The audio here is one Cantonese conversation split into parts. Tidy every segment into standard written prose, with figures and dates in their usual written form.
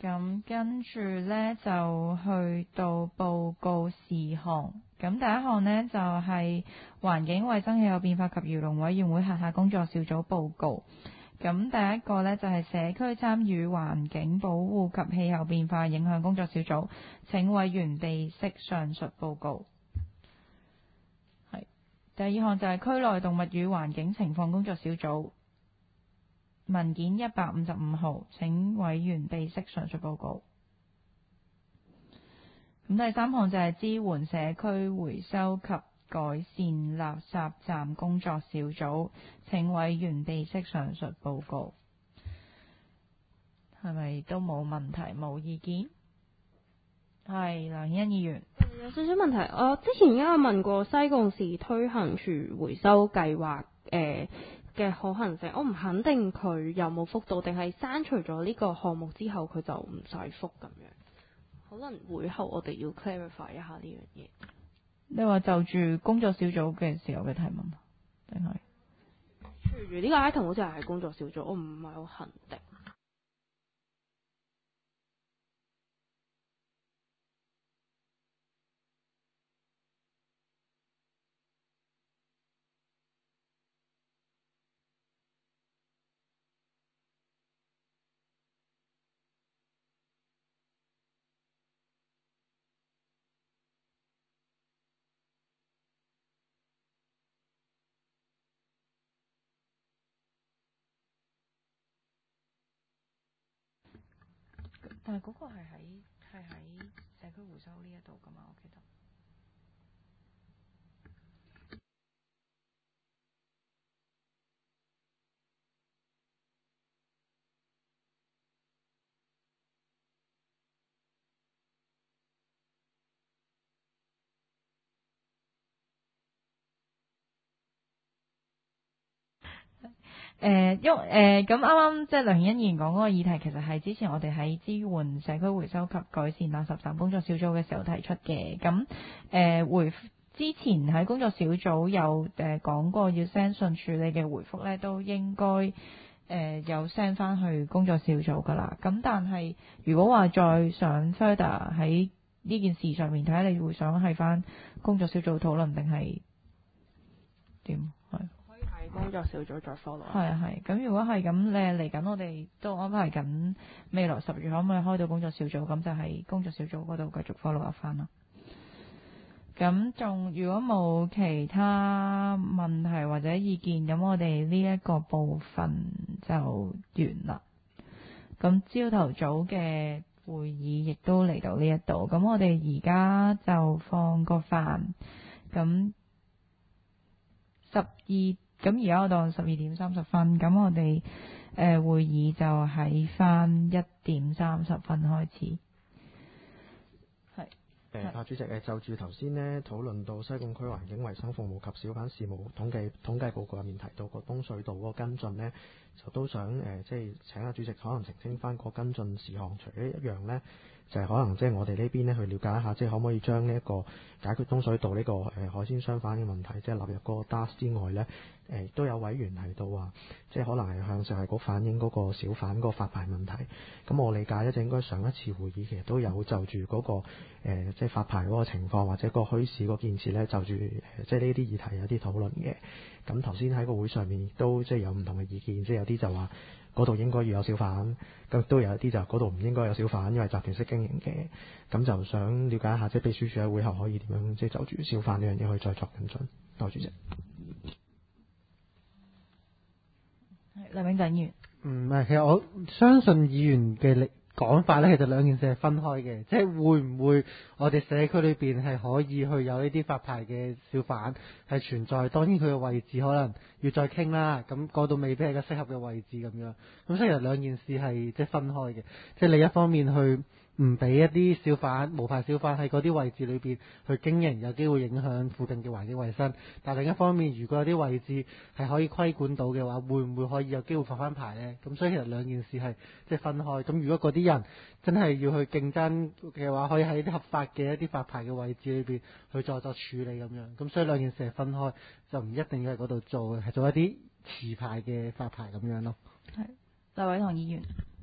咁跟住呢，就去到報告事項。咁第一項呢，就係環境衛生氣候變化及漁農委員會轄下工作小組報告。咁第一個呢，就係社區參與環境保護及氣候變化影響工作小組，請委員備悉上述報告。第二項就係區內動物與環境情況工作小組，文件155號，請委員備悉上述報告。咁第三項就係支援社區回收及改善垃圾站工作小組，請委員備悉上述報告。係咪都冇問題冇意見？係梁欣議員。 有少少問題，我之前有問過西貢市推行廚回收計劃嘅可行性，我唔肯定佢有冇覆到，定係刪除咗呢個項目之後佢就唔使覆咁樣。可能會後我哋要 clarify 一下呢樣嘢。 你話就住工作小組嘅時候嘅提問，定係？ 除住呢個 item 好似係工作小組，我唔係好肯定。 但係嗰個係喺社區回收呢一度㗎嘛，我記得。咁啱啱即係梁欣賢講嗰個議題，其實係之前我哋喺支援社區回收及改善垃圾站工作小組嘅時候提出嘅。咁之前喺工作小組有講過要 send 信處理嘅回覆呢，都應該有 send 翻去工作小組㗎啦。咁但係如果話再想 further 喺呢件事上面睇下，你會想係翻工作小組討論定係點？係。 工作小組再 follow。 係。咁如果係咁，嚟緊我哋都安排緊未來10月可唔可以開到工作小組，咁就喺工作小組嗰度繼續 follow up 翻啦。咁如果冇其他問題或者意見，咁我哋呢一個部分就完啦。咁朝頭早嘅會議亦都嚟到呢一度，咁我哋而家就放個飯，咁而家我當12:30，咁我哋會議就喺翻1:30開始。 係。主席就住頭先呢討論到西貢區環境衞生服務及小販事務統計報告入面提到個東隧道嗰個跟進呢，就都想即係請阿主席可能澄清翻個跟進事項，除咗一樣呢，就係可能即係我哋呢邊呢去了解一下，即係可唔可以將呢一個解決東隧道呢個海鮮商販嘅問題，即係納入個 DAS 之外呢，都有委員提到話，即係可能係向食衞局反映嗰個小販嗰個發牌問題。咁我理解呢，就應該上一次會議其實都有就住嗰個即係發牌嗰個情況或者個墟市嗰件事呢，就住即係呢啲議題有啲討論嘅。咁頭先喺個會上面亦都即係有唔同嘅意見，即係有啲就話嗰度應該要有小販，咁都有一啲就嗰度唔應該有小販，因為集團式經營嘅。咁就想了解一下，即係秘書處喺會後可以點樣即係就住小販呢樣嘢可以再作跟進。多謝主席。 梁永振議員。 其實我相信議員嘅講法呢，其實兩件事係分開嘅，即係會唔會我哋社區裏邊係可以去有呢啲發牌嘅小販係存在？當然佢嘅位置可能要再傾啦，咁嗰度未必係個適合嘅位置咁樣。咁所以其實兩件事係即係分開嘅，即係另一方面去唔俾一啲小販無牌小販喺嗰啲位置裏邊去經營，有機會影響附近嘅環境衛生。但另一方面，如果有啲位置係可以規管到嘅話，會唔會可以有機會發翻牌呢？咁所以其實兩件事係即係分開。咁如果嗰啲人真係要去競爭嘅話，可以喺啲合法嘅一啲發牌嘅位置裏邊去再作處理咁樣。咁所以兩件事係分開，就唔一定要喺嗰度做，係做一啲持牌嘅發牌咁樣咯。 係，劉偉棠議員。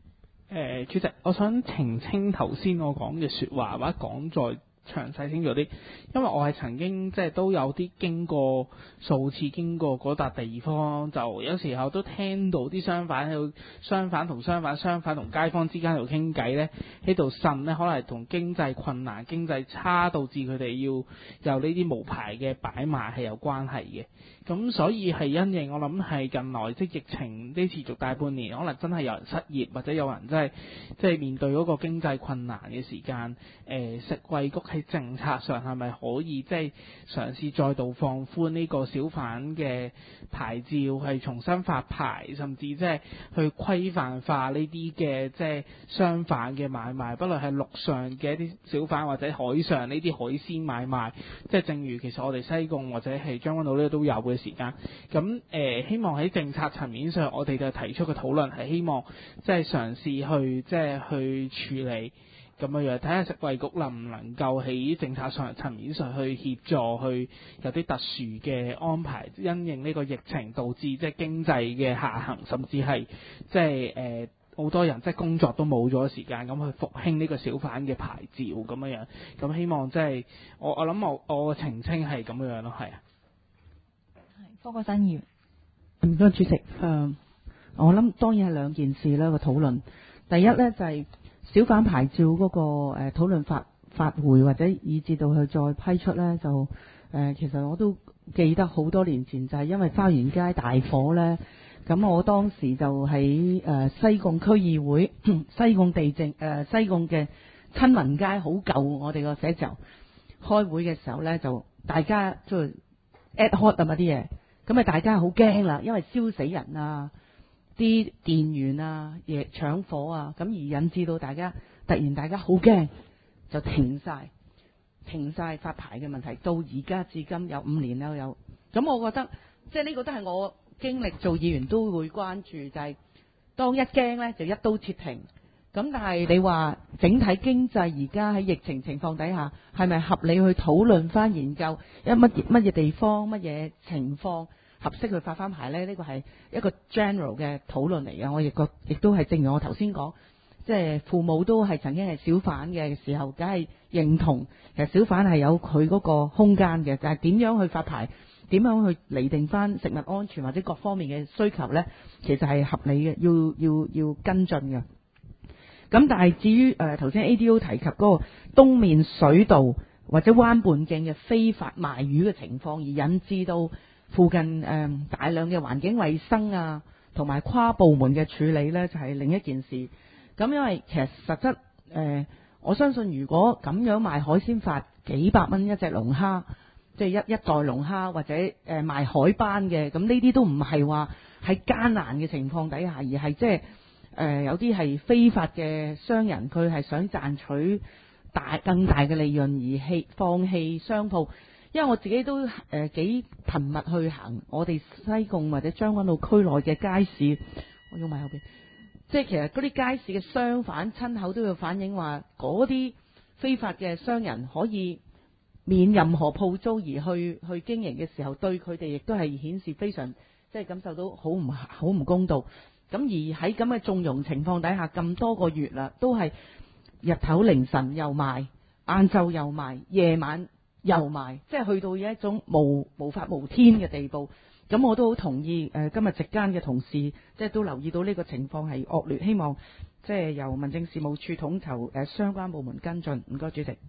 主席，我想澄清頭先我講嘅説話，或者講再詳細清楚啲，因為我係曾經即係都有啲經過數次經過嗰笪地方，就有時候都聽到啲商販喺度，商販同街坊之間喺度傾偈咧，喺度呻咧，可能係同經濟困難、經濟差導致佢哋要有呢啲無牌嘅擺賣係有關係嘅。咁所以係因應我諗係近來即係疫情呢持續大半年，可能真係有人失業或者有人真係即係面對嗰個經濟困難嘅時間，食衛局喺政策上係咪可以即係嘗試再度放寬呢個小販嘅牌照，係重新發牌，甚至即係去規範化呢啲嘅即係商販嘅買賣，不論係陸上嘅一啲小販或者海上呢啲海鮮買賣，即係正如其實我哋西貢或者係將軍澳呢都有嘅時間，咁希望喺政策層面上，我哋就提出嘅討論係希望即係嘗試去即係去處理咁樣樣，睇下食衛局能唔能夠喺政策上層面上去協助，去有啲特殊嘅安排，因應呢個疫情導致即係經濟嘅下行，甚至係即係好多人即係工作都冇咗時間，咁去復興呢個小販嘅牌照咁樣樣，咁希望即係我諗我澄清係咁樣樣咯，係啊。 方國珊議員， 唔該主席。我諗當然係兩件事啦，個討論。第一呢，就係小販牌照嗰個討論發回或者以至到去再批出呢，就其實我都記得好多年前就係因為花園街大火呢。咁我當時就喺西貢區議會西貢嘅親民街好舊我哋個寫字樓開會嘅時候呢，就大家即係 ad hoc 啊嘛啲嘢。咁大家好驚啦，因為燒死人啊，啲電源啊，嘢搶火啊，咁而引致到大家好驚，就停晒發牌嘅問題，到而家至今有5年啦有。咁我覺得即係呢個都係我經歷做議員都會關注，就係當一驚呢，就一刀切停。咁但係你話整體經濟而家喺疫情況底下，係咪合理去討論翻研究乜嘢地方乜嘢情況合適去發翻牌呢？呢個係一個 general 嘅討論嚟嘅。我亦都係正如我頭先講，即係父母都係曾經係小販嘅時候，梗係認同其實小販係有佢嗰個空間嘅，但係點樣去發牌，點樣去釐定翻食物安全或者各方面嘅需求呢？其實係合理嘅，要跟進嘅。咁但係至於頭先 ADO 提及嗰個東面水道或者灣畔徑嘅非法賣魚嘅情況，而引致到附近大量嘅環境衛生啊，同埋跨部門嘅處理呢，就係另一件事。咁因為其實實質我相信如果咁樣賣海鮮法幾百蚊一隻龍蝦，即係一袋龍蝦或者賣海斑嘅，咁呢啲都唔係話喺艱難嘅情況底下，而係即係有啲係非法嘅商人，佢係想賺取更大嘅利潤而放棄商鋪。因為我自己都幾頻密去行我哋西貢或者將軍澳區內嘅街市，我用埋後邊，即係其實嗰啲街市嘅商販親口都要反映話，嗰啲非法嘅商人可以免任何鋪租而去經營嘅時候，對佢哋亦都係顯示非常即係感受到好唔公道。咁而喺咁嘅縱容情況底下，咁多個月啦，都係日頭凌晨又賣，晏晝又賣，夜晚又賣，即係去到一種無法無天嘅地步。咁我都好同意今日席間嘅同事即係都留意到呢個情況係惡劣，希望即係由民政事務處統籌相關部門跟進。唔該主席。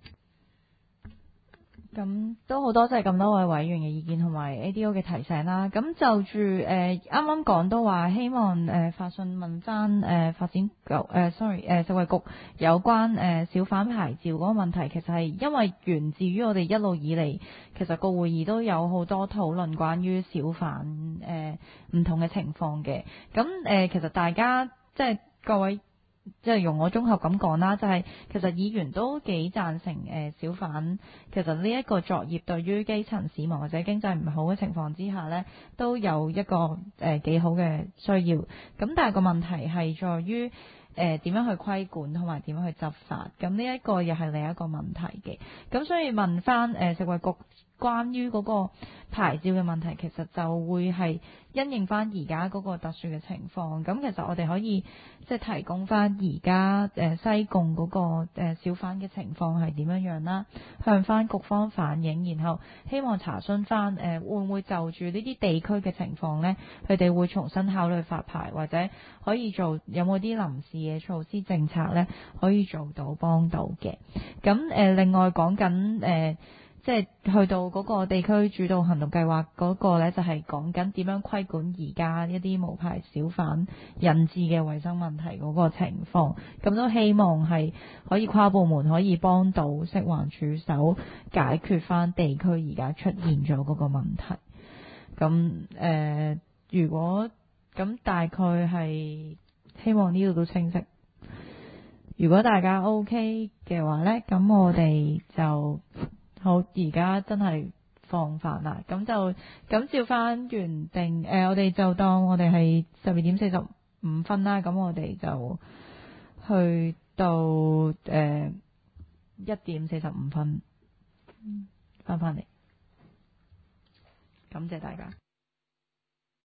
咁都好多謝咁多位委員嘅意見同埋 ADO 嘅提醒啦。咁就住啱啱講都話希望發信問翻發展局食衛局有關小販牌照嗰個問題，其實係因為源自於我哋一路以嚟其實個會議都有好多討論關於小販唔同嘅情況嘅。咁其實大家即係各位。即係用我綜合咁講啦，就係其實議員都幾贊成小販，其實呢一個作業對於基層市民或者經濟唔好嘅情況之下呢，都有一個幾好嘅需要。咁但係個問題係在於點樣去規管同埋點樣去執法，咁呢一個又係另一個問題嘅。咁所以問翻食衛局關於嗰個牌照嘅問題，其實就會係因應翻而家嗰個特殊嘅情況。咁其實我哋可以即係提供翻而家西貢嗰個小販嘅情況係點樣樣啦，向翻局方反映，然後希望查詢翻會唔會就住呢啲地區嘅情況呢，佢哋會重新考慮發牌，或者可以做有冇啲臨時嘅措施政策呢，可以做到幫到嘅。咁另外講緊即係去到嗰個地區主導行動計劃嗰個呢，就係講緊點樣規管而家一啲無牌小販引致嘅衞生問題嗰個情況。咁都希望係可以跨部門可以幫到食環署手解決翻地區而家出現咗嗰個問題。咁如果咁大概係希望呢度都清晰。如果大家 OK 嘅話呢，咁我哋就好，而家真係放飯啦，咁照翻原定我哋就當我哋係12:45啦，咁我哋就去到1:45翻嚟，感謝大家。